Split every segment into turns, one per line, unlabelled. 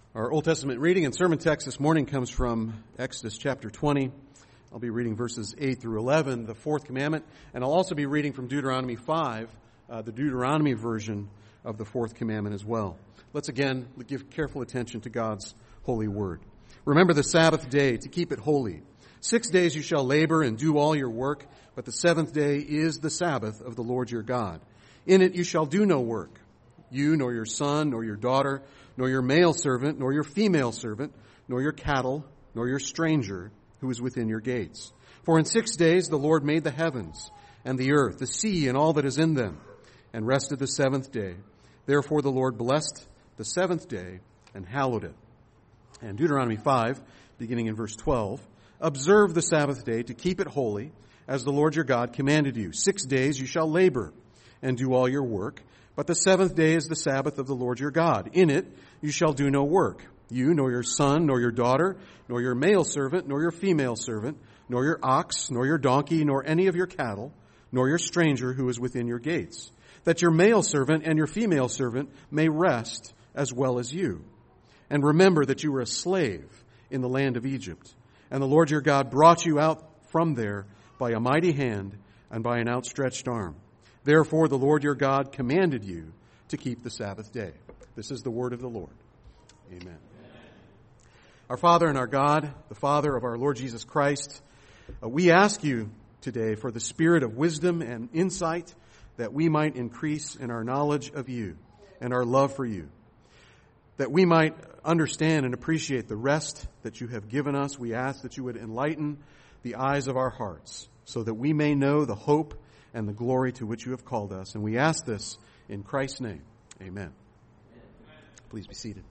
Our Old Testament reading and sermon text this morning comes from Exodus chapter 20. I'll be reading verses 8 through 11, the fourth commandment, and I'll also be reading from Deuteronomy 5, the Deuteronomy version of the fourth commandment as well. Let's again give careful attention to God's holy word. Remember the Sabbath day to keep it holy. 6 days you shall labor and do all your work, but the seventh day is the Sabbath of the Lord your God. In it you shall do no work, you nor your son nor your daughter, nor your male servant, nor your female servant, nor your cattle, nor your stranger who is within your gates. For in 6 days the Lord made the heavens and the earth, the sea and all that is in them, and rested the seventh day. Therefore the Lord blessed the seventh day and hallowed it. And Deuteronomy 5, beginning in verse 12, observe the Sabbath day to keep it holy, as the Lord your God commanded you. 6 days you shall labor and do all your work, but the seventh day is the Sabbath of the Lord your God. In it you shall do no work, you, nor your son, nor your daughter, nor your male servant, nor your female servant, nor your ox, nor your donkey, nor any of your cattle, nor your stranger who is within your gates, that your male servant and your female servant may rest as well as you. And remember that you were a slave in the land of Egypt, and the Lord your God brought you out from there by a mighty hand and by an outstretched arm. Therefore the Lord your God commanded you to keep the Sabbath day. This is the word of the Lord. Amen. Our Father and our God, the Father of our Lord Jesus Christ, we ask you today for the spirit of wisdom and insight that we might increase in our knowledge of you and our love for you, that we might understand and appreciate the rest that you have given us. We ask that you would enlighten the eyes of our hearts so that we may know the hope and the glory to which you have called us. And we ask this in Christ's name. Amen. Please be seated.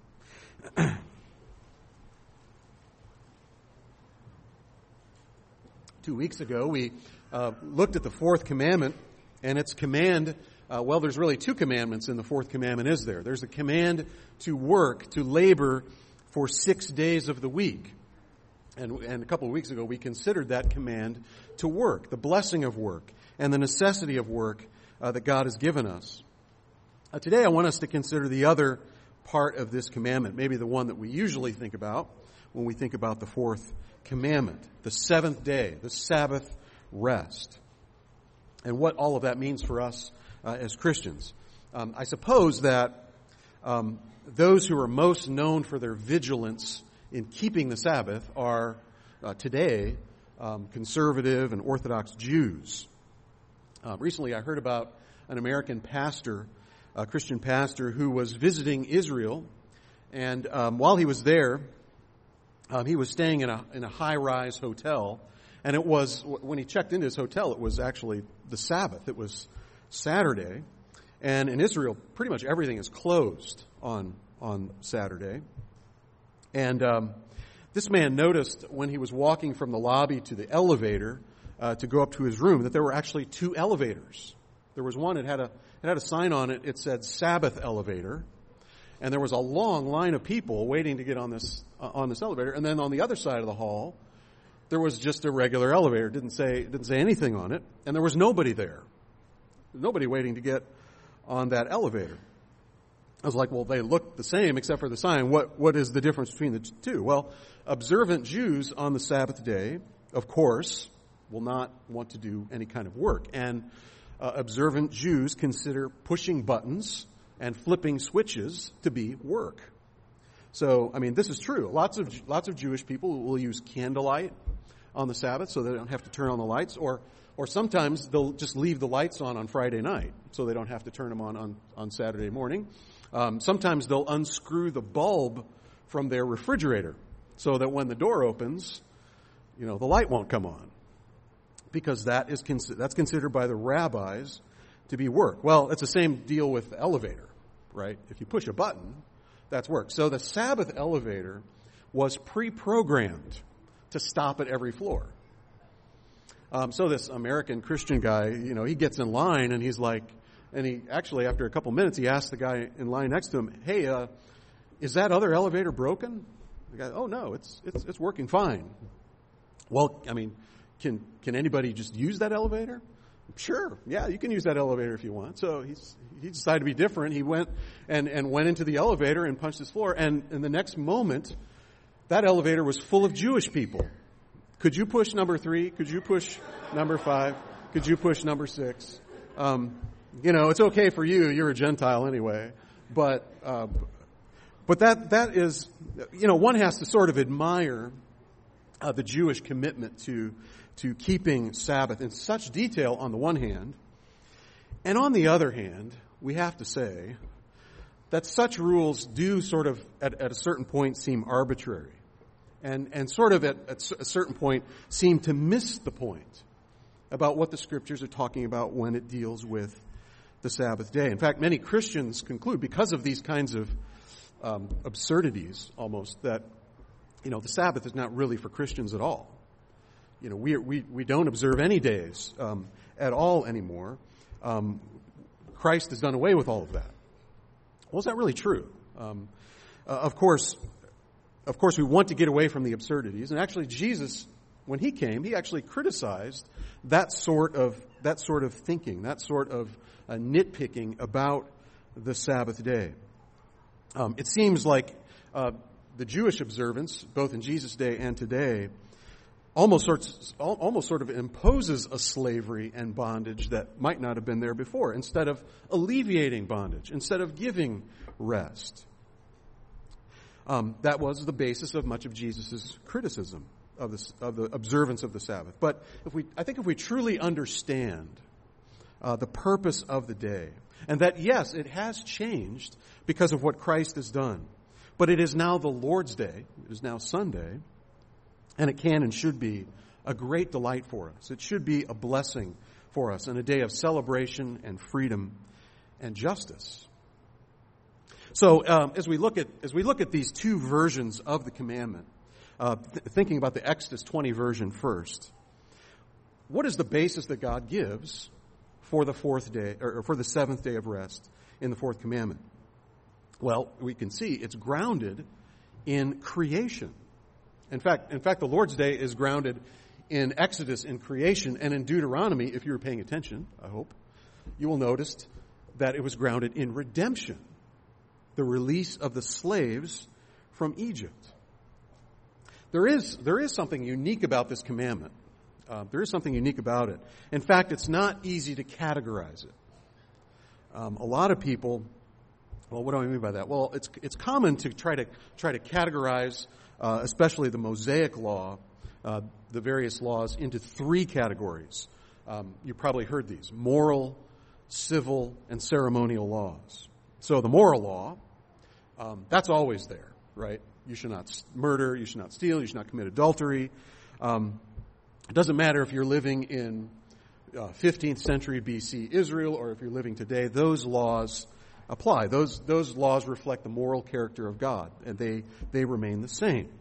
2 weeks ago, we looked at the fourth commandment and its command. There's really two commandments in the fourth commandment, is there? There's a command to work, to labor for 6 days of the week. And a couple of weeks ago, we considered that command to work, the blessing of work, and the necessity of work that God has given us. Today, I want us to consider the other part of this commandment, maybe the one that we usually think about when we think about the fourth commandment, the seventh day, the Sabbath rest, and what all of that means for us as Christians. I suppose that those who are most known for their vigilance in keeping the Sabbath are today conservative and Orthodox Jews. Recently I heard about an American pastor, a Christian pastor, who was visiting Israel, and while he was there, he was staying in a high-rise hotel, and it was, when he checked into his hotel, it was actually the Sabbath. It was Saturday, and in Israel, pretty much everything is closed on Saturday. And this man noticed when he was walking from the lobby to the elevator to go up to his room that there were actually two elevators. There was one, it had a sign on it, it said Sabbath elevator, and there was a long line of people waiting to get on this elevator. And then on the other side of the hall, there was just a regular elevator. It didn't say anything on it, and there was nobody there. Nobody waiting to get on that elevator. I was like, well, they look the same except for the sign. What is the difference between the two? Well, observant Jews on the Sabbath day, of course, will not want to do any kind of work. And observant Jews consider pushing buttons and flipping switches to be work. So, this is true. Lots of Jewish people will use candlelight on the Sabbath so they don't have to turn on the lights, or sometimes they'll just leave the lights on Friday night so they don't have to turn them on Saturday morning. Sometimes they'll unscrew the bulb from their refrigerator so that when the door opens, the light won't come on, because that's considered by the rabbis to be work. Well, it's the same deal with the elevator, right? If you push a button, that's work. So the Sabbath elevator was pre-programmed to stop at every floor. So this American Christian guy, he gets in line and he's like, and he actually, after a couple minutes, he asked the guy in line next to him, hey, is that other elevator broken? The guy, oh no, it's working fine. Well, can anybody just use that elevator? Sure, yeah, you can use that elevator if you want. So he decided to be different. He went and went into the elevator and punched his floor. And in the next moment, that elevator was full of Jewish people. Could you push number 3? Could you push number 5? Could you push number 6? It's okay for you. You're a Gentile anyway. But that is, one has to sort of admire the Jewish commitment to keeping Sabbath in such detail on the one hand. And on the other hand, we have to say that such rules do sort of, at a certain point, seem arbitrary. And sort of at a certain point seem to miss the point about what the Scriptures are talking about when it deals with the Sabbath day. In fact, many Christians conclude, because of these kinds of absurdities almost, that the Sabbath is not really for Christians at all. We don't observe any days at all anymore. Christ has done away with all of that. Well, is that really true? Of course, we want to get away from the absurdities. And actually, Jesus, when he came, he actually criticized that sort of thinking, that sort of nitpicking about the Sabbath day. It seems like the Jewish observance, both in Jesus' day and today, almost sort of imposes a slavery and bondage that might not have been there before, instead of alleviating bondage, instead of giving rest. That was the basis of much of Jesus' criticism of the observance of the Sabbath. But if we truly understand the purpose of the day, and that, yes, it has changed because of what Christ has done, but it is now the Lord's Day, it is now Sunday, and it can and should be a great delight for us. It should be a blessing for us and a day of celebration and freedom and justice. So as we look at these two versions of the commandment, thinking about the Exodus 20 version first, what is the basis that God gives for the fourth day, or for the seventh day of rest in the fourth commandment? Well, we can see it's grounded in creation. In fact, the Lord's Day is grounded in Exodus, in creation, and in Deuteronomy. If you were paying attention, I hope, you will notice that it was grounded in redemption, the release of the slaves from Egypt. There is something unique about this commandment. There is something unique about it. In fact, it's not easy to categorize it. A lot of people, well, what do I mean by that? Well, it's common to try to categorize, especially the Mosaic law, the various laws, into three categories. You probably heard these: moral, civil, and ceremonial laws. So the moral law, that's always there, right? You should not murder, you should not steal, you should not commit adultery. It doesn't matter if you're living in 15th century BC Israel or if you're living today, those laws apply. Those laws reflect the moral character of God, and they remain the same.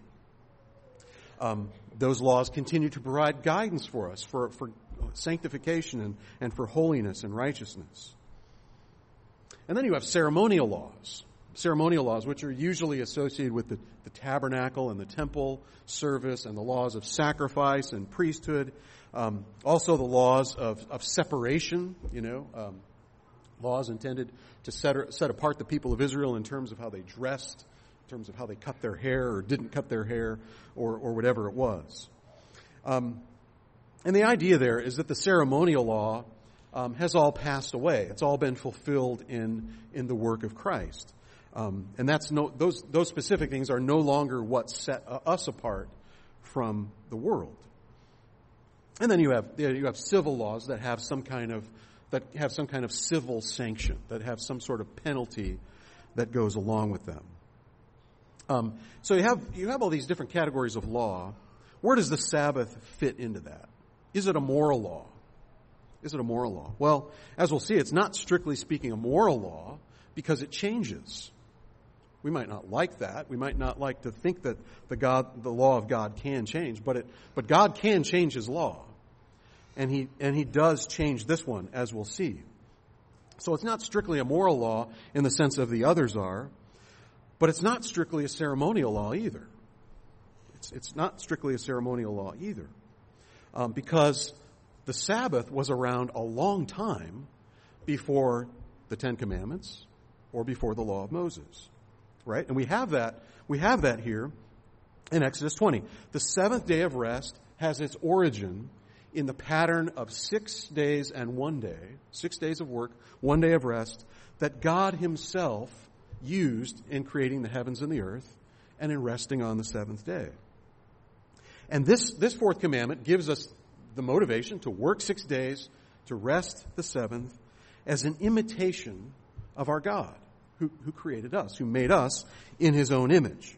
Those laws continue to provide guidance for us for sanctification and for holiness and righteousness. And then you have ceremonial laws, which are usually associated with the tabernacle and the temple service and the laws of sacrifice and priesthood. Also the laws of separation, laws intended to set apart the people of Israel in terms of how they dressed, in terms of how they cut their hair or didn't cut their hair, or whatever it was. And the idea there is that the ceremonial law has all passed away. It's all been fulfilled in the work of Christ. And those specific things are no longer what set us apart from the world. And then you have civil laws that have some kind of civil sanction, that have some sort of penalty that goes along with them. So you have all these different categories of law. Where does the Sabbath fit into that? Is it a moral law? Is it a moral law? Well, as we'll see, it's not strictly speaking a moral law because it changes. We might not like that. We might not like to think that the law of God can change, but God can change His law, and He does change this one, as we'll see. So it's not strictly a moral law in the sense of the others are, but it's not strictly a ceremonial law either. It's not strictly a ceremonial law either, because the Sabbath was around a long time before the Ten Commandments or before the law of Moses. Right? And we have that here in Exodus 20. The seventh day of rest has its origin in the pattern of 6 days and 1 day, 6 days of work, 1 day of rest, that God himself used in creating the heavens and the earth and in resting on the seventh day. And this fourth commandment gives us the motivation to work 6 days, to rest the seventh, as an imitation of our God, who created us, who made us in his own image.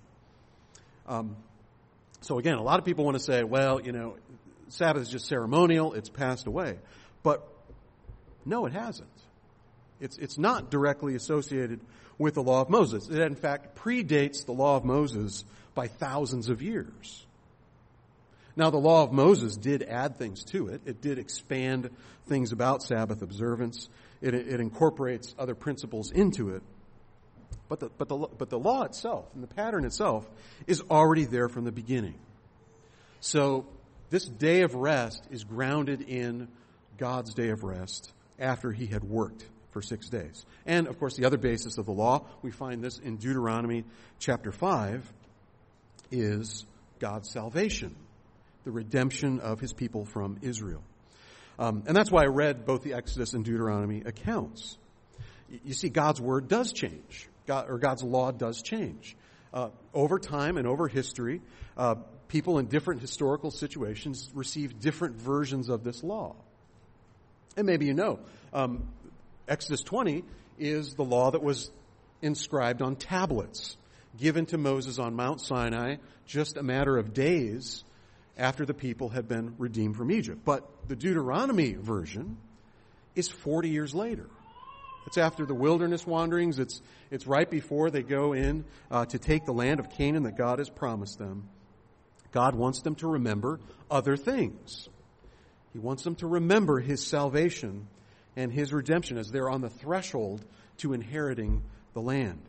So again, a lot of people want to say, well, Sabbath is just ceremonial, it's passed away. But no, it hasn't. It's not directly associated with the law of Moses. It, in fact, predates the law of Moses by thousands of years. Now, the law of Moses did add things to it. It did expand things about Sabbath observance. It incorporates other principles into it. But the law itself and the pattern itself is already there from the beginning. So this day of rest is grounded in God's day of rest after he had worked for 6 days. And, of course, the other basis of the law, we find this in Deuteronomy chapter 5, is God's salvation, the redemption of his people from Israel. And that's why I read both the Exodus and Deuteronomy accounts. You see, God's word does change. God's law does change. Over time and over history, people in different historical situations receive different versions of this law. And maybe you know, Exodus 20 is the law that was inscribed on tablets, given to Moses on Mount Sinai just a matter of days after the people had been redeemed from Egypt. But the Deuteronomy version is 40 years later. It's after the wilderness wanderings. It's right before they go in to take the land of Canaan that God has promised them. God wants them to remember other things. He wants them to remember his salvation and his redemption as they're on the threshold to inheriting the land.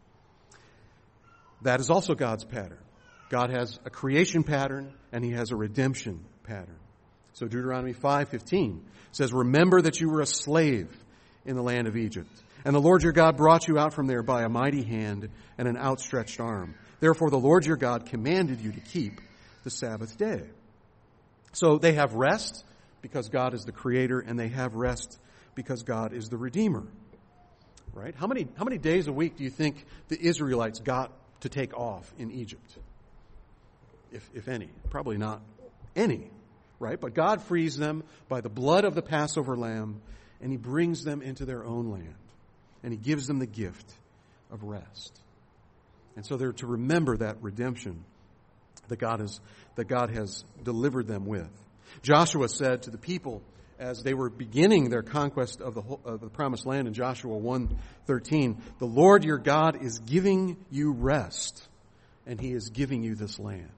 That is also God's pattern. God has a creation pattern and he has a redemption pattern. So Deuteronomy 5:15 says, "Remember that you were a slave in the land of Egypt, and the Lord your God brought you out from there by a mighty hand and an outstretched arm. Therefore the Lord your God commanded you to keep the Sabbath day." So they have rest because God is the creator, and they have rest because God is the redeemer. Right? How many days a week do you think the Israelites got to take off in Egypt? If any. Probably not any. Right? But God frees them by the blood of the Passover lamb, and he brings them into their own land. And he gives them the gift of rest. And so they're to remember that redemption that God has delivered them with. Joshua said to the people as they were beginning their conquest of the promised land in Joshua 1:13, "The Lord your God is giving you rest, and he is giving you this land."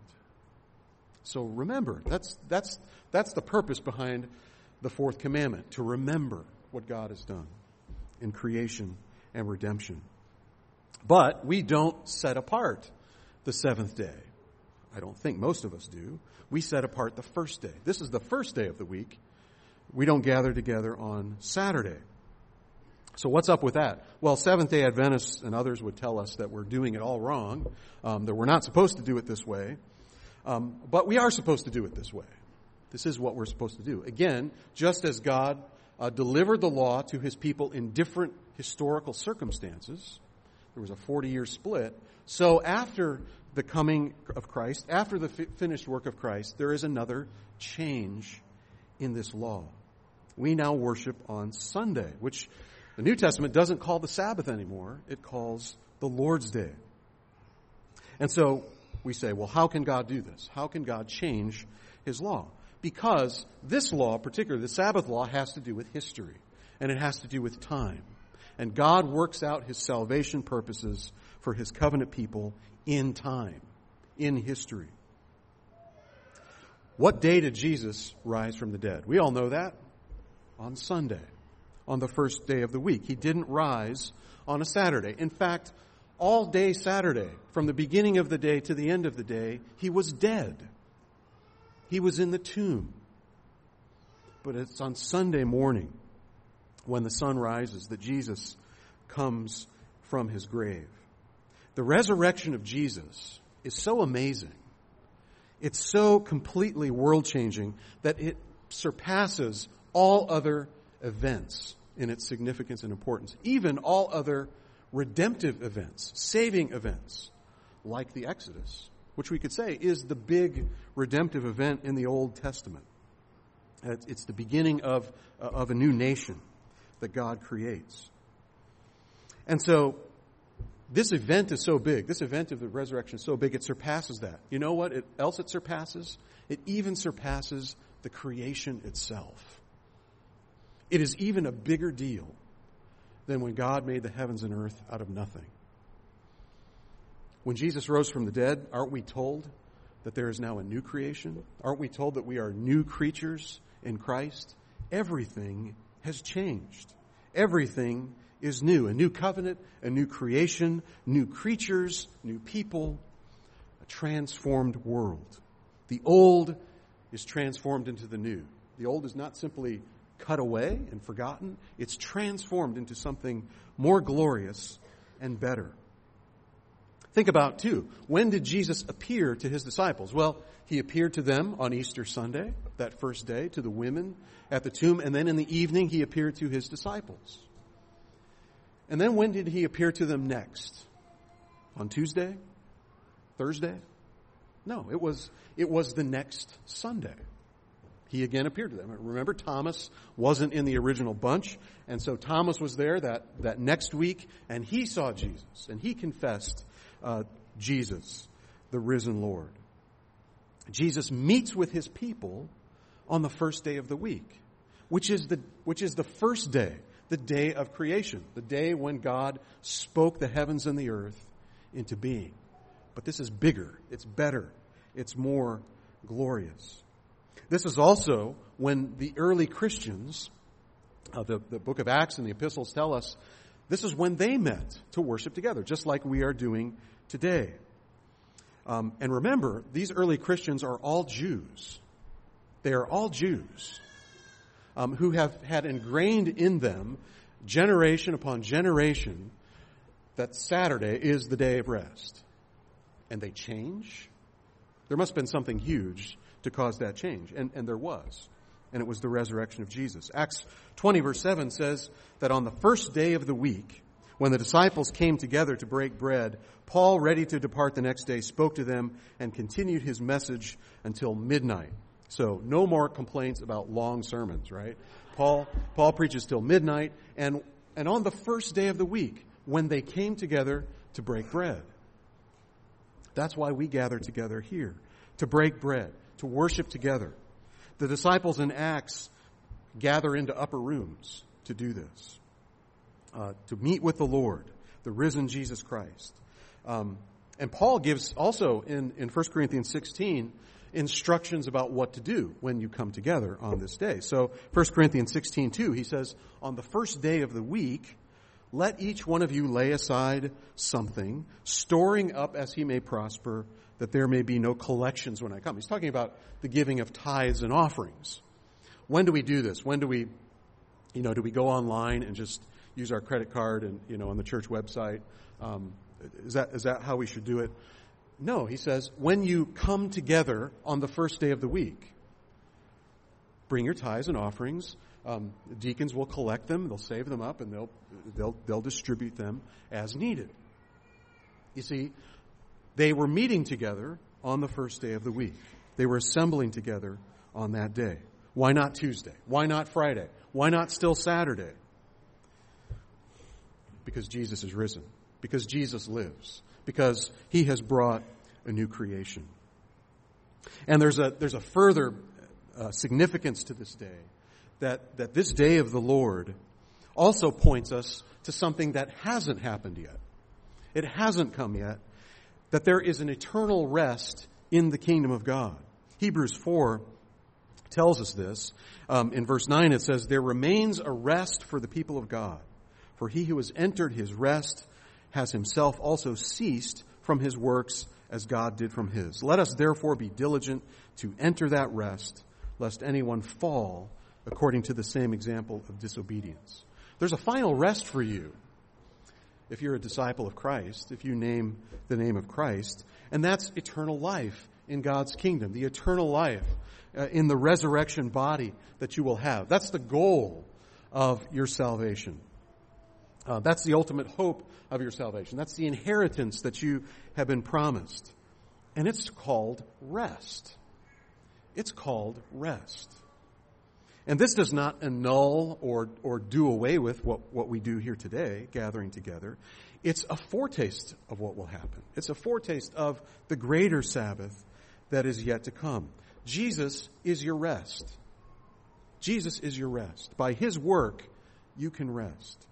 So remember, that's the purpose behind the fourth commandment, to remember what God has done in creation and redemption. But we don't set apart the seventh day. I don't think most of us do. We set apart the first day. This is the first day of the week. We don't gather together on Saturday. So what's up with that? Well, Seventh-day Adventists and others would tell us that we're doing it all wrong, that we're not supposed to do it this way. But we are supposed to do it this way. This is what we're supposed to do. Again, just as God delivered the law to his people in different historical circumstances, there was a 40-year split. So after the coming of Christ, after the finished work of Christ, there is another change in this law. We now worship on Sunday, which the New Testament doesn't call the Sabbath anymore. It calls the Lord's Day. And so we say, well, how can God do this? How can God change his law? Because this law, particularly the Sabbath law, has to do with history, and it has to do with time. And God works out his salvation purposes for his covenant people in time, in history. What day did Jesus rise from the dead? We all know that. On Sunday, on the first day of the week. He didn't rise on a Saturday. In fact, all day Saturday, from the beginning of the day to the end of the day, he was dead. He was in the tomb. But it's on Sunday morning, when the sun rises, that Jesus comes from his grave. The resurrection of Jesus is so amazing. It's so completely world-changing that it surpasses all other events in its significance and importance, even all other redemptive events, saving events, like the Exodus, which we could say is the big redemptive event in the Old Testament. It's the beginning of a new nation that God creates. And so this event is so big. This event of the resurrection is so big, it surpasses that. You know what else it surpasses? It even surpasses the creation itself. It is even a bigger deal than when God made the heavens and earth out of nothing. When Jesus rose from the dead, aren't we told that there is now a new creation? Aren't we told that we are new creatures in Christ? Everything has changed. Everything is new. A new covenant, a new creation, new creatures, new people, a transformed world. The old is transformed into the new. The old is not simply cut away and forgotten. It's transformed into something more glorious and better. Think about, too, when did Jesus appear to his disciples? Well, he appeared to them on Easter Sunday, that first day, to the women at the tomb, and then in the evening he appeared to his disciples. And then when did he appear to them next? On Tuesday? Thursday? No, it was the next Sunday. He again appeared to them. Remember, Thomas wasn't in the original bunch, and so Thomas was there that next week, and he saw Jesus, and he confessed Jesus, the risen Lord. Jesus meets with his people on the first day of the week, which is the first day, the day of creation, the day when God spoke the heavens and the earth into being. But this is bigger, it's better, it's more glorious. This is also when the early Christians, the book of Acts and the epistles tell us, this is when they met to worship together, just like we are doing today. And remember, these early Christians are all Jews. They are all Jews who have had ingrained in them, generation upon generation, that Saturday is the day of rest. And they change. There must have been something huge to cause that change. And there was. And it was the resurrection of Jesus. Acts 20 verse 7 says that on the first day of the week, when the disciples came together to break bread, Paul, ready to depart the next day, spoke to them and continued his message until midnight. So no more complaints about long sermons, right? Paul preaches till midnight. And on the first day of the week, when they came together to break bread. That's why we gather together here, to break bread, to worship together. The disciples in Acts gather into upper rooms to do this, to meet with the Lord, the risen Jesus Christ. And Paul gives also in 1 Corinthians 16 instructions about what to do when you come together on this day. So 1 Corinthians 16:2, he says, on the first day of the week, let each one of you lay aside something, storing up as he may prosper, that there may be no collections when I come. He's talking about the giving of tithes and offerings. When do we do this? When do we go online and just use our credit card and, on the church website? Is that how we should do it? No, he says, when you come together on the first day of the week, bring your tithes and offerings. Deacons will collect them, they'll save them up, and they'll distribute them as needed. You see, they were meeting together on the first day of the week. They were assembling together on that day. Why not Tuesday? Why not Friday? Why not still Saturday? Because Jesus is risen. Because Jesus lives. Because he has brought a new creation. And there's a further significance to this day, that this day of the Lord also points us to something that hasn't happened yet. It hasn't come yet, that there is an eternal rest in the kingdom of God. Hebrews 4 tells us this. In verse 9 it says, there remains a rest for the people of God. For he who has entered his rest has himself also ceased from his works as God did from his. Let us therefore be diligent to enter that rest, lest anyone fall according to the same example of disobedience. There's a final rest for you if you're a disciple of Christ, if you name the name of Christ, and that's eternal life in God's kingdom, the eternal life in the resurrection body that you will have. That's the goal of your salvation. That's the ultimate hope of your salvation. That's the inheritance that you have been promised. And it's called rest. It's called rest. And this does not annul or do away with what we do here today, gathering together. It's a foretaste of what will happen. It's a foretaste of the greater Sabbath that is yet to come. Jesus is your rest. Jesus is your rest. By His work, you can rest.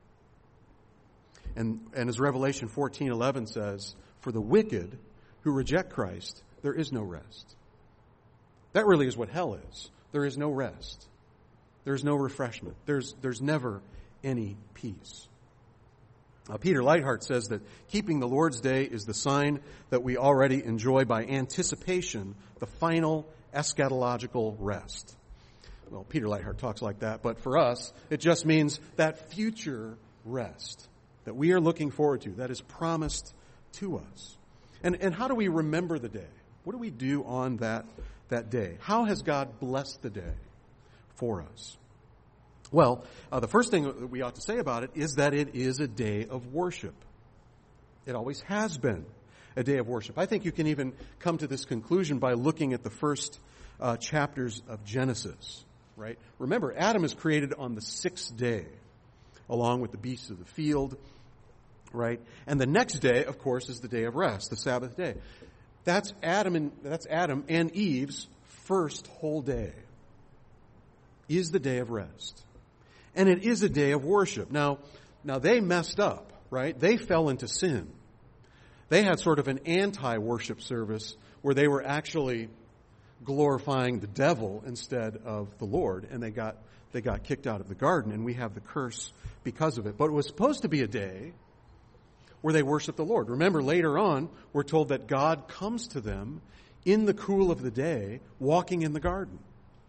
And as Revelation 14:11 says, for the wicked who reject Christ, there is no rest. That really is what hell is. There is no rest. There's no refreshment. There's never any peace. Peter Leithart says that keeping the Lord's Day is the sign that we already enjoy by anticipation the final eschatological rest. Well, Peter Leithart talks like that, but for us, it just means that future rest that we are looking forward to, that is promised to us. And how do we remember the day? What do we do on that day? How has God blessed the day for us? Well, the first thing that we ought to say about it is that it is a day of worship. It always has been a day of worship. I think you can even come to this conclusion by looking at the first chapters of Genesis, right? Remember, Adam is created on the sixth day, along with the beasts of the field, right? And the next day, of course, is the day of rest, the Sabbath day. That's Adam and Eve's first whole day, is the day of rest. And it is a day of worship. Now they messed up, right? They fell into sin. They had sort of an anti-worship service where they were actually glorifying the devil instead of the Lord, and they got kicked out of the garden, and we have the curse because of it. But it was supposed to be a day where they worship the Lord. Remember, later on, we're told that God comes to them in the cool of the day, walking in the garden.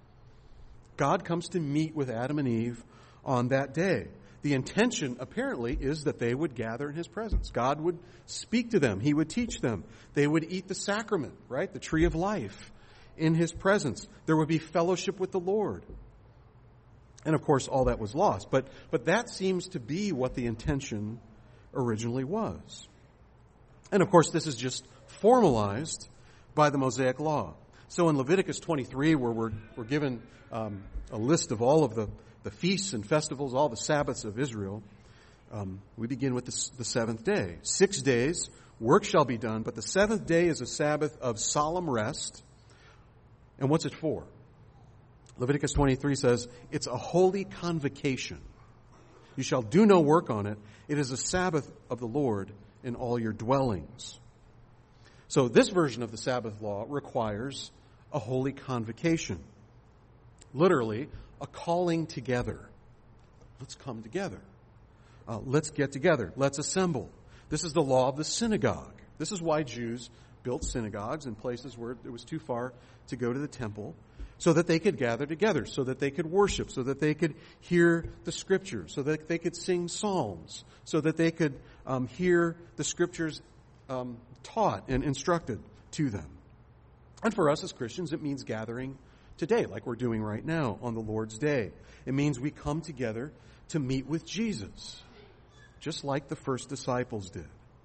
God comes to meet with Adam and Eve on that day. The intention, apparently, is that they would gather in His presence. God would speak to them. He would teach them. They would eat the sacrament, right? The tree of life in His presence. There would be fellowship with the Lord. And, of course, all that was lost. But that seems to be what the intention originally was. And, of course, this is just formalized by the Mosaic Law. So in Leviticus 23, where we're given a list of all of the feasts and festivals, all the Sabbaths of Israel, we begin with the seventh day. 6 days, work shall be done, but the seventh day is a Sabbath of solemn rest. And what's it for? Leviticus 23 says, it's a holy convocation. You shall do no work on it. It is a Sabbath of the Lord in all your dwellings. So this version of the Sabbath law requires a holy convocation. Literally, a calling together. Let's come together. Let's get together. Let's assemble. This is the law of the synagogue. This is why Jews built synagogues in places where it was too far to go to the temple, so that they could gather together, so that they could worship, so that they could hear the Scriptures, so that they could sing psalms, so that they could hear the Scriptures taught and instructed to them. And for us as Christians, it means gathering today, like we're doing right now on the Lord's Day. It means we come together to meet with Jesus, just like the first disciples did.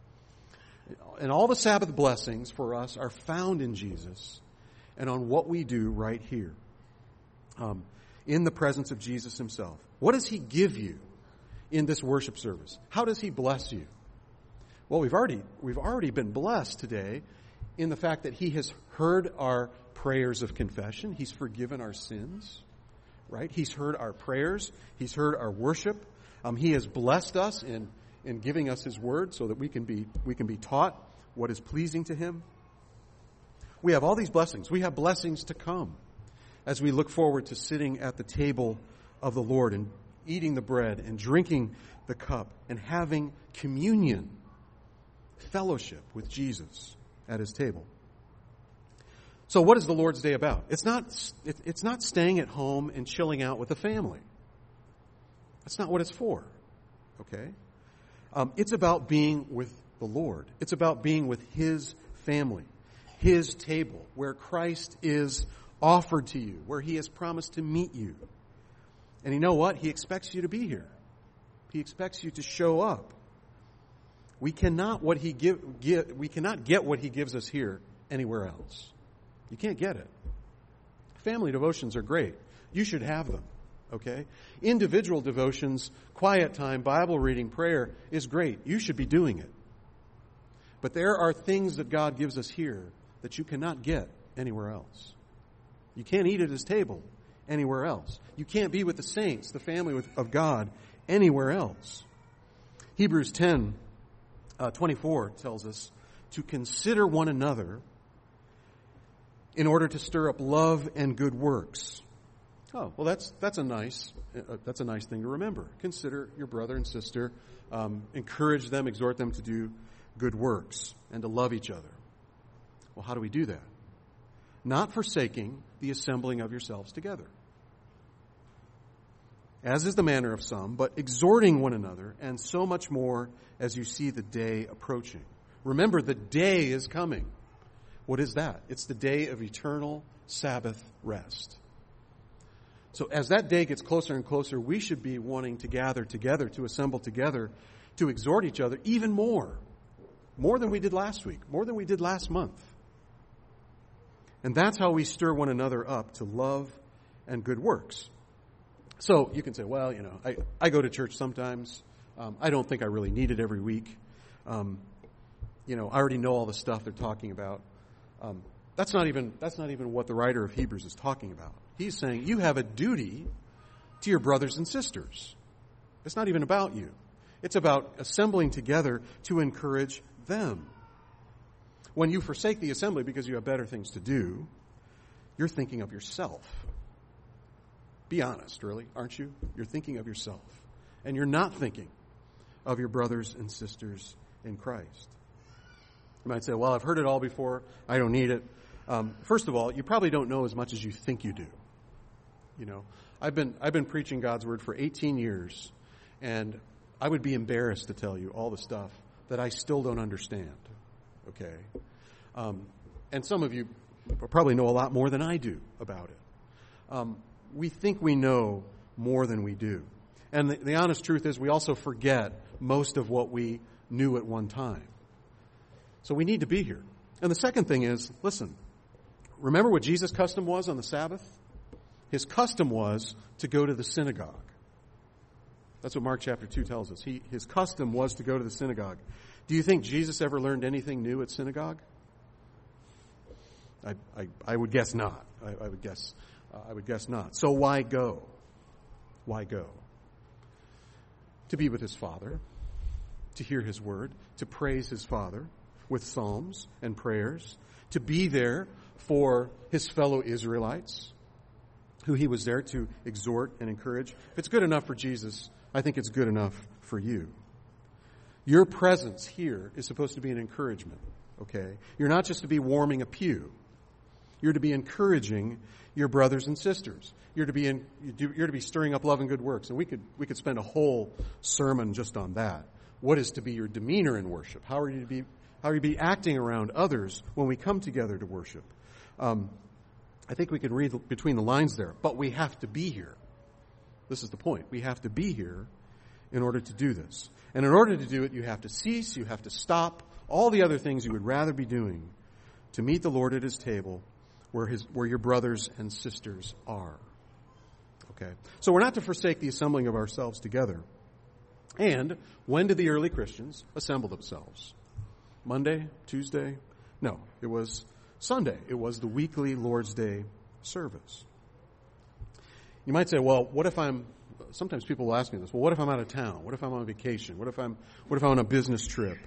And all the Sabbath blessings for us are found in Jesus and on what we do right here, in the presence of Jesus Himself. What does He give you in this worship service? How does He bless you? Well, we've already been blessed today in the fact that He has heard our prayers of confession. He's forgiven our sins, right? He's heard our prayers. He's heard our worship. He has blessed us in giving us His word so that we can be taught what is pleasing to Him. We have all these blessings. We have blessings to come as we look forward to sitting at the table of the Lord and eating the bread and drinking the cup and having communion, fellowship with Jesus at His table. So what is the Lord's Day about? It's not staying at home and chilling out with the family. That's not what it's for. Okay? It's about being with the Lord. It's about being with His family, His table, where Christ is offered to you, where He has promised to meet you. And you know what? He expects you to be here. He expects you to show up. We cannot get what He gives us here anywhere else. You can't get it. Family devotions are great. You should have them. Okay? Individual devotions, quiet time, Bible reading, prayer is great. You should be doing it. But there are things that God gives us here that you cannot get anywhere else. You can't eat at His table anywhere else. You can't be with the saints, the family of God, anywhere else. Hebrews 10:24 tells us to consider one another in order to stir up love and good works. Oh, well, that's a nice thing to remember. Consider your brother and sister, encourage them, exhort them to do good works and to love each other. Well, how do we do that? Not forsaking the assembling of yourselves together, as is the manner of some, but exhorting one another, and so much more as you see the day approaching. Remember, the day is coming. What is that? It's the day of eternal Sabbath rest. So as that day gets closer and closer, we should be wanting to gather together, to assemble together, to exhort each other even more. More than we did last week, more than we did last month. And that's how we stir one another up to love and good works. So you can say, well, I go to church sometimes. I don't think I really need it every week. I already know all the stuff they're talking about. That's not even what the writer of Hebrews is talking about. He's saying you have a duty to your brothers and sisters. It's not even about you. It's about assembling together to encourage them. When you forsake the assembly because you have better things to do, you're thinking of yourself. Be honest, really, aren't you? You're thinking of yourself. And you're not thinking of your brothers and sisters in Christ. You might say, well, I've heard it all before. I don't need it. First of all, you probably don't know as much as you think you do. I've been preaching God's Word for 18 years, and I would be embarrassed to tell you all the stuff that I still don't understand. Okay? And some of you probably know a lot more than I do about it. We think we know more than we do. And the honest truth is we also forget most of what we knew at one time. So we need to be here. And the second thing is, listen, remember what Jesus' custom was on the Sabbath? His custom was to go to the synagogue. That's what Mark chapter 2 tells us. His custom was to go to the synagogue. Do you think Jesus ever learned anything new at synagogue? I would guess not. I would guess not. So why go? Why go? To be with his Father, to hear his word, to praise his Father with psalms and prayers, to be there for his fellow Israelites, who he was there to exhort and encourage. If it's good enough for Jesus, I think it's good enough for you. Your presence here is supposed to be an encouragement, okay? You're not just to be warming a pew. You're to be encouraging your brothers and sisters. You're to be stirring up love and good works. And we could spend a whole sermon just on that. What is to be your demeanor in worship? How are you to be acting around others when we come together to worship? I think we can read between the lines there, but we have to be here. This is the point. We have to be here in order to do this. And in order to do it, you have to cease, you have to stop all the other things you would rather be doing to meet the Lord at his table where your brothers and sisters are. Okay? So we're not to forsake the assembling of ourselves together. And when did the early Christians assemble themselves? Monday? Tuesday? No, it was Sunday. It was the weekly Lord's Day service. You might say, well, sometimes people will ask me this, well, what if I'm out of town? What if I'm on vacation? What if I'm on a business trip?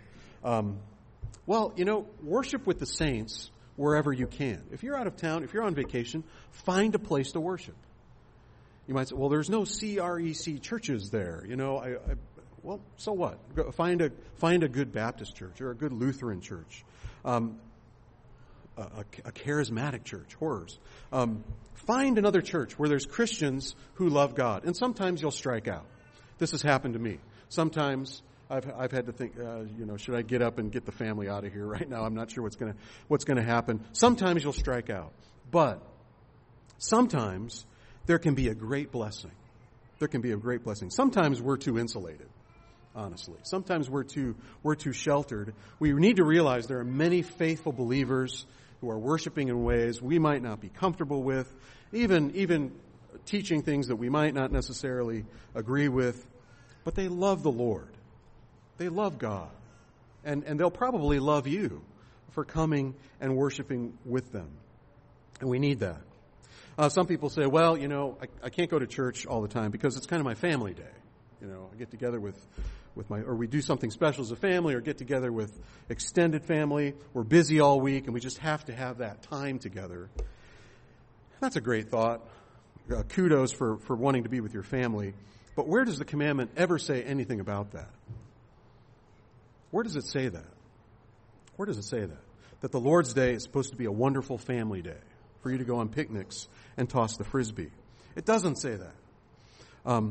Worship with the saints wherever you can. If you're out of town, if you're on vacation, find a place to worship. You might say, well, there's no CREC churches there. Well, so what? Find a good Baptist church or a good Lutheran church. a charismatic church. Horrors. Find another church where there's Christians who love God. And sometimes you'll strike out. This has happened to me. Sometimes I've had to think, should I get up and get the family out of here right now? I'm not sure what's going to happen. Sometimes you'll strike out. But sometimes there can be a great blessing. There can be a great blessing. Sometimes we're too insulated, honestly. Sometimes we're too sheltered. We need to realize there are many faithful believers who are worshiping in ways we might not be comfortable with, even teaching things that we might not necessarily agree with, but they love the Lord. They love God. And they'll probably love you for coming and worshiping with them. And we need that. Some people say, well, I can't go to church all the time because it's kind of my family day. I get together with or we do something special as a family, or get together with extended family. We're busy all week, and we just have to have that time together. That's a great thought. Kudos for wanting to be with your family. But where does the commandment ever say anything about that? Where does it say that? Where does it say that? That the Lord's Day is supposed to be a wonderful family day for you to go on picnics and toss the Frisbee. It doesn't say that.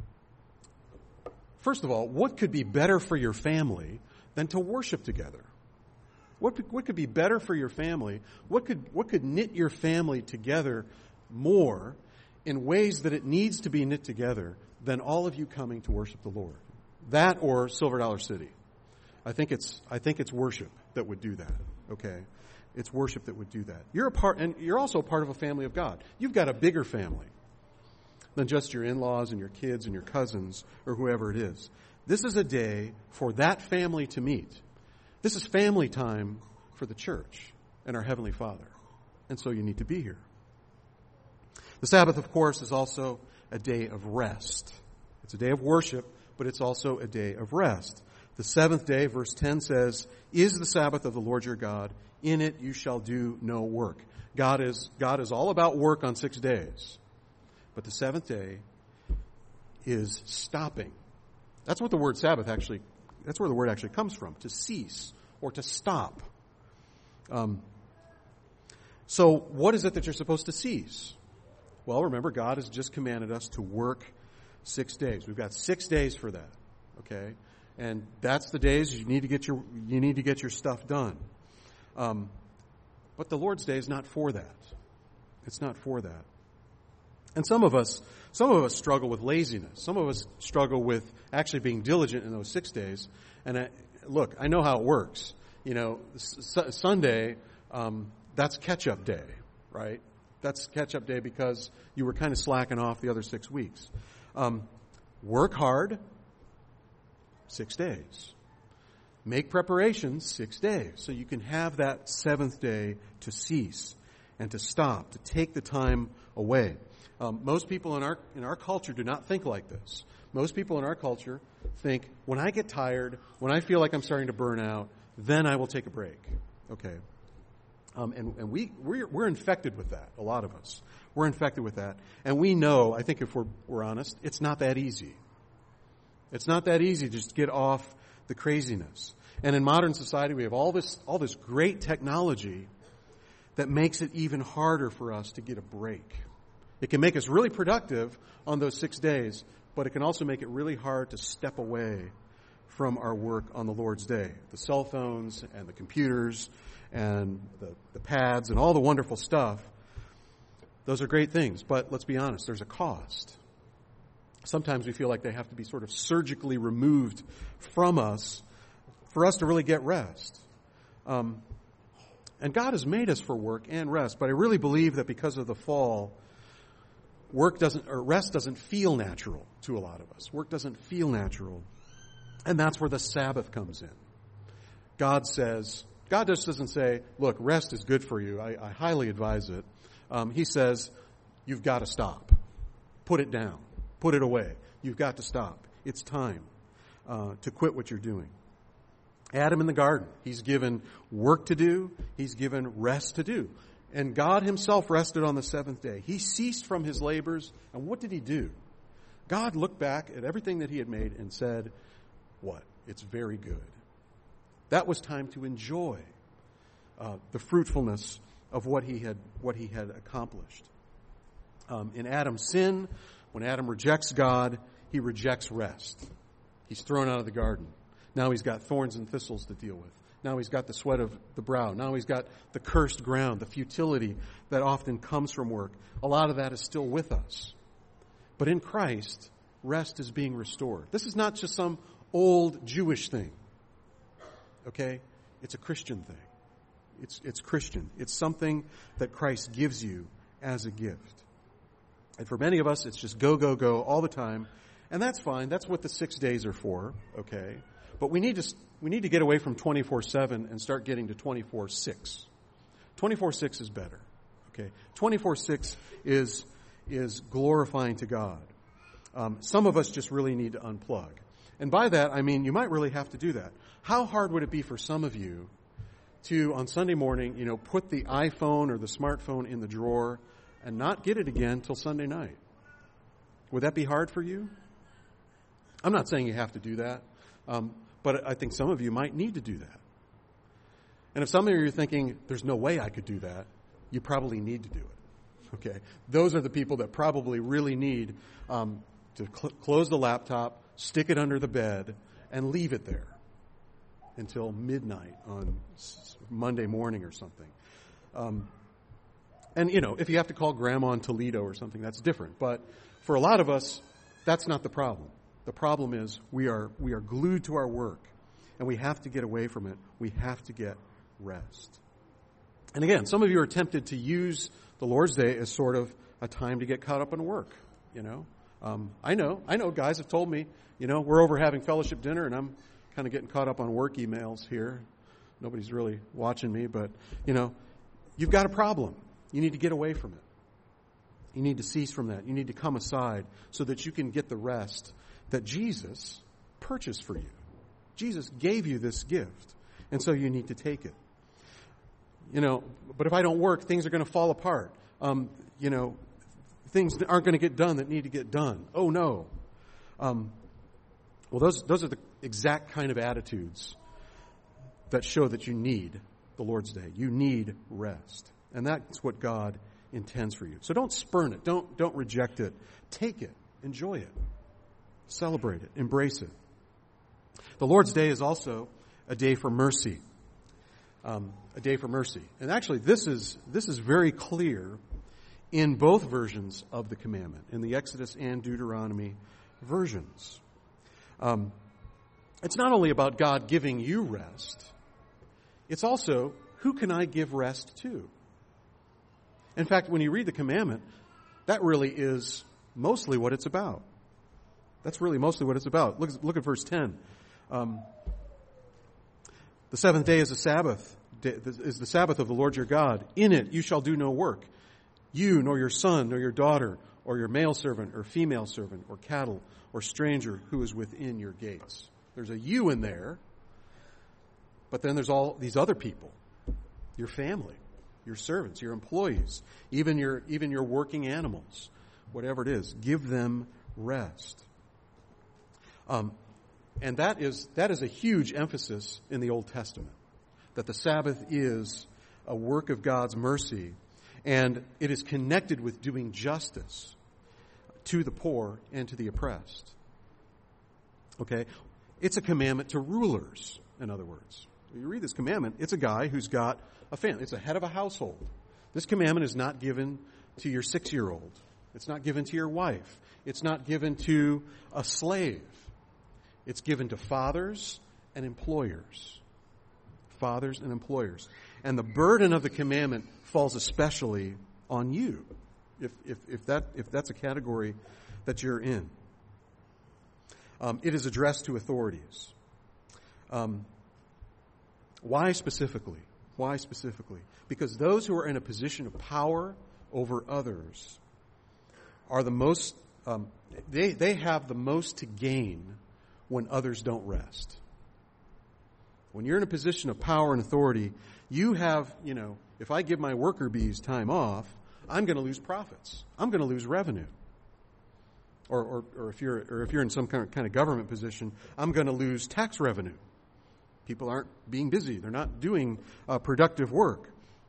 First of all, what could be better for your family than to worship together? What could be better for your family? What could knit your family together more in ways that it needs to be knit together than all of you coming to worship the Lord? That or Silver Dollar City. I think it's worship that would do that. Okay, it's worship that would do that. You're also a part of a family of God. You've got a bigger family than just your in-laws and your kids and your cousins or whoever it is. This is a day for that family to meet. This is family time for the church and our Heavenly Father. And so you need to be here. The Sabbath, of course, is also a day of rest. It's a day of worship, but it's also a day of rest. The seventh day, verse 10 says, is the Sabbath of the Lord your God. In it you shall do no work. God is all about work on 6 days. But the seventh day is stopping. That's where the word actually comes from, to cease or to stop. So what is it that you're supposed to cease? Well, remember, God has just commanded us to work 6 days. We've got 6 days for that. Okay? And that's the days you need to get your stuff done. But the Lord's Day is not for that. It's not for that. And some of us struggle with laziness. Some of us struggle with actually being diligent in those 6 days. And I know how it works. Sunday, that's catch-up day, right? That's catch-up day because you were kind of slacking off the other 6 weeks. Work hard, 6 days. Make preparations, 6 days. So you can have that seventh day to cease and to stop, to take the time away. Most people in our culture do not think like this. Most people in our culture think, when I get tired, when I feel like I'm starting to burn out, then I will take a break. Okay. And we're infected with that, a lot of us. We're infected with that. And we know, I think if we're honest, it's not that easy. It's not that easy to just get off the craziness. And in modern society, we have all this great technology that makes it even harder for us to get a break. It can make us really productive on those 6 days, but it can also make it really hard to step away from our work on the Lord's Day. The cell phones and the computers and the pads and all the wonderful stuff, those are great things, but let's be honest, there's a cost. Sometimes we feel like they have to be sort of surgically removed from us for us to really get rest. And God has made us for work and rest, but I really believe that because of the fall, rest doesn't feel natural to a lot of us. Work doesn't feel natural. And that's where the Sabbath comes in. God just doesn't say, look, rest is good for you. I highly advise it. He says, you've got to stop. Put it down. Put it away. You've got to stop. It's time to quit what you're doing. Adam in the garden, he's given work to do. He's given rest to do. And God himself rested on the seventh day. He ceased from his labors. And what did he do? God looked back at everything that he had made and said, what? It's very good. That was time to enjoy the fruitfulness of what he had accomplished. In Adam's sin, when Adam rejects God, he rejects rest. He's thrown out of the garden. Now he's got thorns and thistles to deal with. Now he's got the sweat of the brow. Now he's got the cursed ground, the futility that often comes from work. A lot of that is still with us. But in Christ, rest is being restored. This is not just some old Jewish thing. Okay? It's a Christian thing. It's Christian. It's something that Christ gives you as a gift. And for many of us, it's just go, go, go all the time. And that's fine. That's what the 6 days are for. Okay? But we need to get away from 24/7 and start getting to 24/6. 24/6 is better. Okay? 24/6 is glorifying to God. Some of us just really need to unplug. And by that, I mean you might really have to do that. How hard would it be for some of you to, on Sunday morning, put the iPhone or the smartphone in the drawer and not get it again till Sunday night? Would that be hard for you? I'm not saying you have to do that, but I think some of you might need to do that. And if some of you are thinking, there's no way I could do that, you probably need to do it. Okay? Those are the people that probably really need to close the laptop, stick it under the bed, and leave it there until midnight on Monday morning or something. And, if you have to call Grandma in Toledo or something, that's different. But for a lot of us, that's not the problem. The problem is we are glued to our work, and we have to get away from it. We have to get rest. And again, some of you are tempted to use the Lord's Day as sort of a time to get caught up in work. I know guys have told me, we're over having fellowship dinner, and I'm kind of getting caught up on work emails here. Nobody's really watching me, but, you've got a problem. You need to get away from it. You need to cease from that. You need to come aside so that you can get the rest that Jesus purchased for you. Jesus gave you this gift, and so you need to take it. But if I don't work, things are going to fall apart. Things aren't going to get done that need to get done. Oh, no. Well, those are the exact kind of attitudes that show that you need the Lord's Day. You need rest. And that's what God intends for you. So don't spurn it. Don't reject it. Take it. Enjoy it. Celebrate it. Embrace it. The Lord's Day is also a day for mercy. A day for mercy. And actually, this is very clear in both versions of the commandment, in the Exodus and Deuteronomy versions. It's not only about God giving you rest, it's also, who can I give rest to? In fact, when you read the commandment, that really is mostly what it's about. That's really mostly what it's about. Look at verse 10. The seventh day is the Sabbath of the Lord your God. In it you shall do no work. You, nor your son, nor your daughter, or your male servant, or female servant, or cattle, or stranger who is within your gates. There's a you in there, but then there's all these other people. Your family, your servants, your employees, even your working animals, whatever it is. Give them rest. And that is a huge emphasis in the Old Testament, that the Sabbath is a work of God's mercy, and it is connected with doing justice to the poor and to the oppressed. Okay? It's a commandment to rulers, in other words. You read this commandment, it's a guy who's got a family. It's a head of a household. This commandment is not given to your 6-year-old. It's not given to your wife. It's not given to a slave. It's given to fathers and employers. Fathers and employers. And the burden of the commandment falls especially on you, if that's a category that you're in. It is addressed to authorities. Why specifically? Why specifically? Because those who are in a position of power over others are the most, they have the most to gain when others don't rest. When you're in a position of power and authority, you have, if I give my worker bees time off, I'm going to lose profits. I'm going to lose revenue. Or if you're in some kind of government position, I'm going to lose tax revenue. People aren't being busy. They're not doing productive work.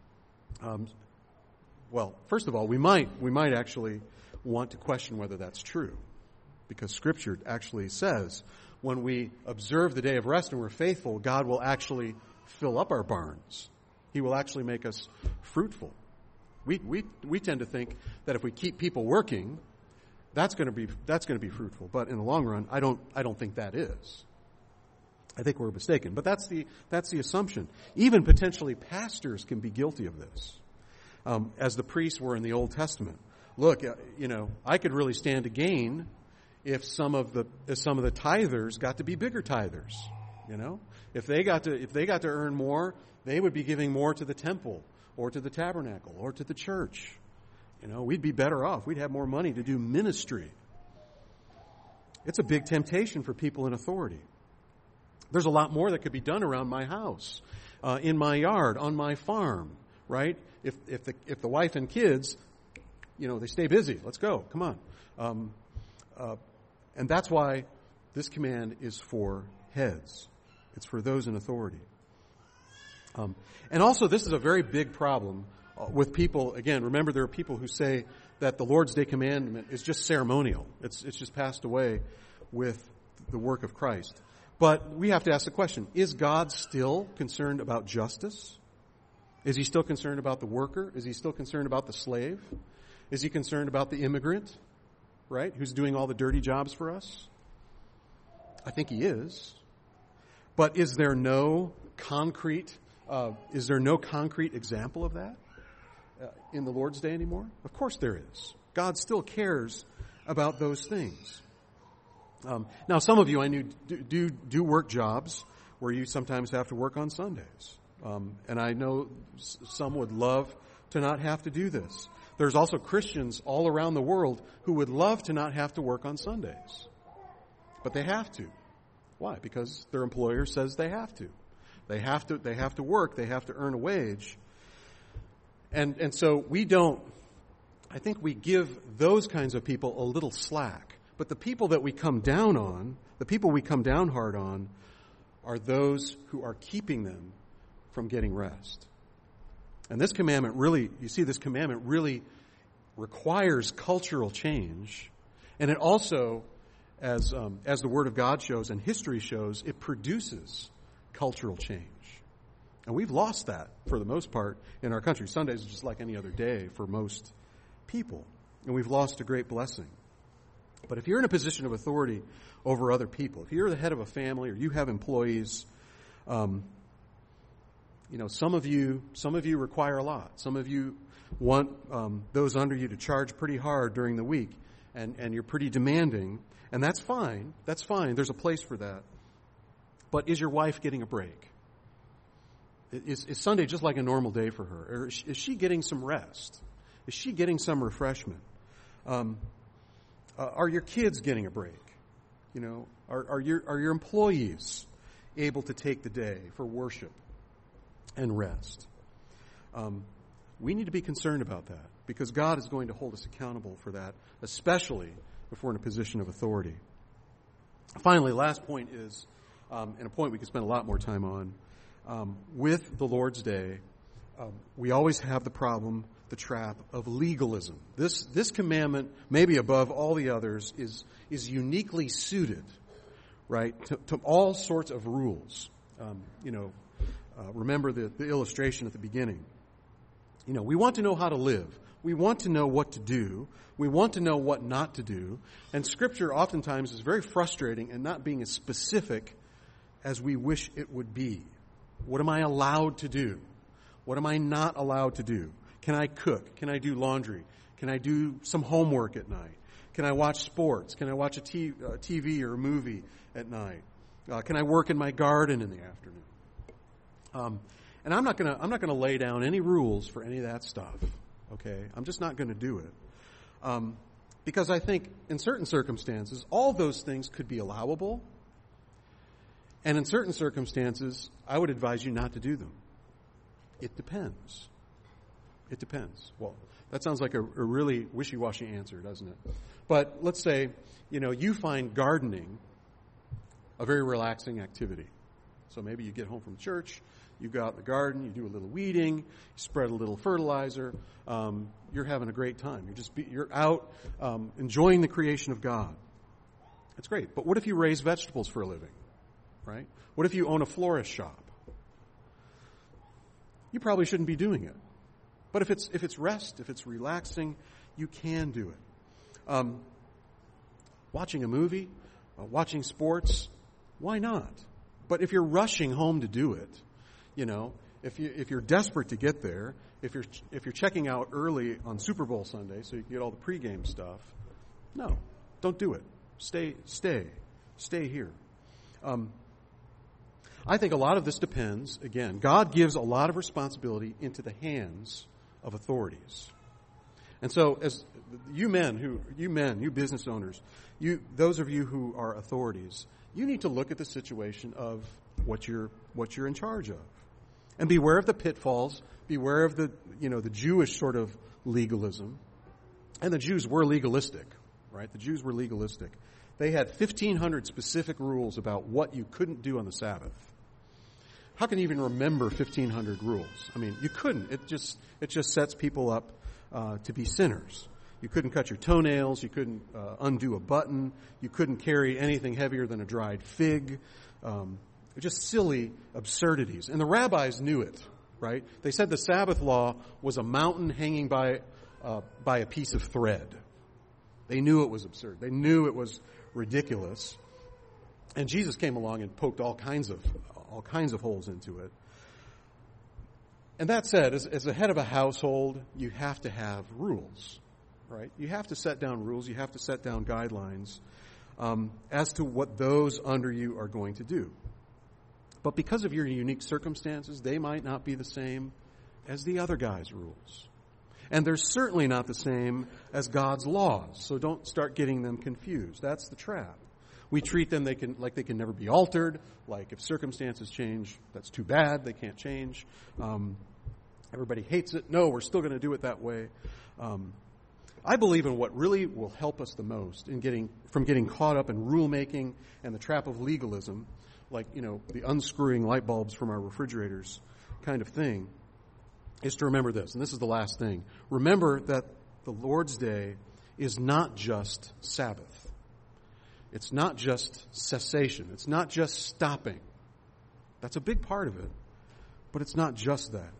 Well, first of all, we might actually want to question whether that's true, because Scripture actually says when we observe the day of rest and we're faithful, God will actually fill up our barns. He will actually make us fruitful. We tend to think that if we keep people working, that's going to be fruitful. But in the long run, I don't think that is. I think we're mistaken. But that's the assumption. Even potentially pastors can be guilty of this, as the priests were in the Old Testament. Look, I could really stand to gain if some of the tithers got to be bigger tithers. If they got to earn more, they would be giving more to the temple or to the tabernacle or to the church. We'd be better off. We'd have more money to do ministry. It's a big temptation for people in authority. There's a lot more that could be done around my house, in my yard, on my farm, right? If the wife and kids, they stay busy. Let's go. Come on. And that's why this command is for heads. It's for those in authority. And also, this is a very big problem with people. Again, remember, there are people who say that the Lord's Day commandment is just ceremonial. It's just passed away with the work of Christ. But we have to ask the question, is God still concerned about justice? Is he still concerned about the worker? Is he still concerned about the slave? Is he concerned about the immigrant, right, who's doing all the dirty jobs for us? I think he is. But is there no concrete example of that in the Lord's Day anymore? Of course there is. God still cares about those things. Now, some of you I knew do work jobs where you sometimes have to work on Sundays. And I know some would love to not have to do this. There's also Christians all around the world who would love to not have to work on Sundays. But they have to. Why? Because their employer says they have to. They have to work. They have to earn a wage. And so I think we give those kinds of people a little slack. But the people that we come down on, the people we come down hard on, are those who are keeping them from getting rest. And this commandment really requires cultural change. And it also, as the Word of God shows and history shows, it produces cultural change. And we've lost that for the most part in our country. Sundays is just like any other day for most people. And we've lost a great blessing. But if you're in a position of authority over other people, if you're the head of a family or you have employees, some of you require a lot. Some of you want those under you to charge pretty hard during the week, and you're pretty demanding, and that's fine. That's fine. There's a place for that. But is your wife getting a break? Is Sunday just like a normal day for her? Or is she getting some rest? Is she getting some refreshment? Are your kids getting a break? Are your employees able to take the day for worship and rest? We need to be concerned about that because God is going to hold us accountable for that, especially if we're in a position of authority. Finally, last point is, and a point we could spend a lot more time on, with the Lord's Day, we always have the problem, the trap of legalism. This commandment, maybe above all the others, is uniquely suited, right, to all sorts of rules. Remember the illustration at the beginning. We want to know how to live. We want to know what to do. We want to know what not to do. And Scripture oftentimes is very frustrating in not being as specific as we wish it would be. What am I allowed to do? What am I not allowed to do? Can I cook? Can I do laundry? Can I do some homework at night? Can I watch sports? Can I watch a TV or a movie at night? Can I work in my garden in the afternoon? And I'm not going to lay down any rules for any of that stuff. Okay, I'm just not going to do it because I think in certain circumstances all those things could be allowable, and in certain circumstances I would advise you not to do them. It depends. It depends. Well, that sounds like a really wishy-washy answer, doesn't it? But let's say, you find gardening a very relaxing activity. So maybe you get home from church, you go out in the garden, you do a little weeding, you spread a little fertilizer. You're having a great time. You're out enjoying the creation of God. That's great. But what if you raise vegetables for a living, right? What if you own a florist shop? You probably shouldn't be doing it. But if it's rest, if it's relaxing, you can do it. Watching a movie, watching sports, why not? But if you're rushing home to do it, if you're desperate to get there, if you're checking out early on Super Bowl Sunday so you can get all the pregame stuff, no, don't do it. Stay here. I think a lot of this depends, again, God gives a lot of responsibility into the hands of authorities. And so as you business owners, those of you who are authorities, you need to look at the situation of what you're in charge of. And beware of the pitfalls, beware of the Jewish sort of legalism. And the Jews were legalistic, right? The Jews were legalistic. They had 1,500 specific rules about what you couldn't do on the Sabbath. How can you even remember 1,500 rules? I mean, you couldn't. It just sets people up to be sinners. You couldn't cut your toenails. You couldn't undo a button. You couldn't carry anything heavier than a dried fig. Just silly absurdities. And the rabbis knew it, right? They said the Sabbath law was a mountain hanging by a piece of thread. They knew it was absurd. They knew it was ridiculous. And Jesus came along and poked all kinds of holes into it. And that said, as the head of a household, you have to have rules, right? You have to set down rules. You have to set down guidelines as to what those under you are going to do. But because of your unique circumstances, they might not be the same as the other guy's rules. And they're certainly not the same as God's laws, so don't start getting them confused. That's the trap. We treat them like they can never be altered, like if circumstances change, that's too bad, they can't change. Everybody hates it. No, we're still going to do it that way. I believe in what really will help us the most from getting caught up in rulemaking and the trap of legalism, like, the unscrewing light bulbs from our refrigerators kind of thing, is to remember this. And this is the last thing. Remember that the Lord's Day is not just Sabbath. It's not just cessation. It's not just stopping. That's a big part of it. But it's not just that.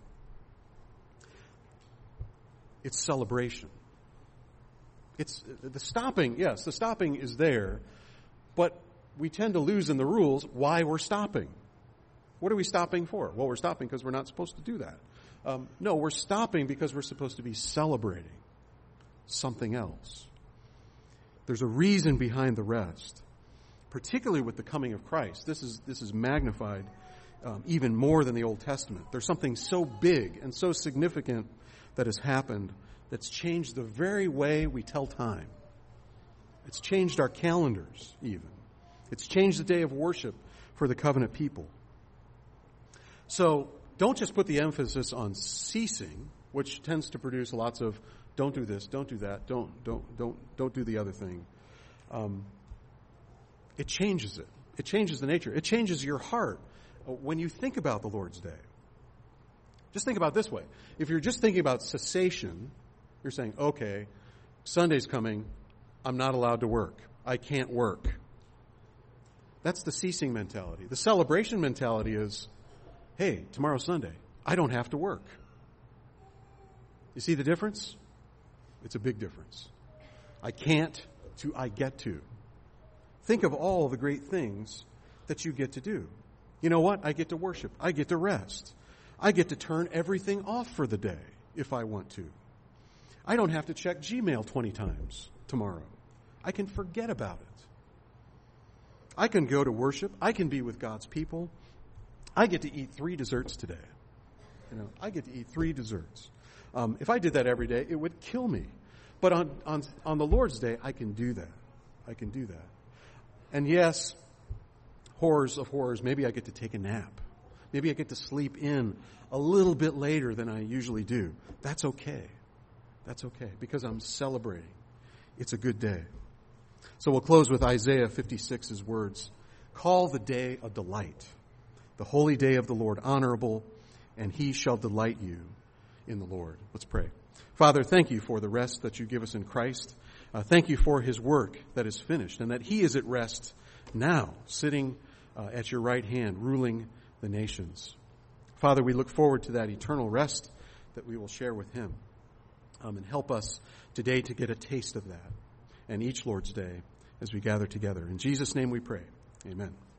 It's celebration. It's the stopping, yes, the stopping is there, but we tend to lose in the rules why we're stopping. What are we stopping for? Well, we're stopping because we're not supposed to do that. No, we're stopping because we're supposed to be celebrating something else. There's a reason behind the rest, particularly with the coming of Christ. This is magnified even more than the Old Testament. There's something so big and so significant that has happened that's changed the very way we tell time. It's changed our calendars even. It's changed the day of worship for the covenant people. So don't just put the emphasis on ceasing, which tends to produce lots of don't do this, don't do that, don't do the other thing. It changes it. It changes the nature. It changes your heart when you think about the Lord's Day. Just think about it this way. If you're just thinking about cessation, you're saying, okay, Sunday's coming, I'm not allowed to work. I can't work. That's the ceasing mentality. The celebration mentality is, hey, tomorrow's Sunday. I don't have to work. You see the difference? It's a big difference. I can't to I get to. Think of all the great things that you get to do. You know what? I get to worship. I get to rest. I get to turn everything off for the day if I want to. I don't have to check Gmail 20 times tomorrow. I can forget about it. I can go to worship. I can be with God's people. I get to eat 3 desserts today. I get to eat 3 desserts. If I did that every day, it would kill me. But on the Lord's Day, I can do that. I can do that. And yes, horrors of horrors, maybe I get to take a nap. Maybe I get to sleep in a little bit later than I usually do. That's okay. That's okay, because I'm celebrating. It's a good day. So we'll close with Isaiah 56's words. Call the day a delight, the holy day of the Lord honorable, and he shall delight you in the Lord. Let's pray. Father, thank you for the rest that you give us in Christ. Thank you for his work that is finished and that he is at rest now, sitting at your right hand, ruling the nations. Father, we look forward to that eternal rest that we will share with him. And help us today to get a taste of that, and each Lord's Day as we gather together. In Jesus' name we pray. Amen.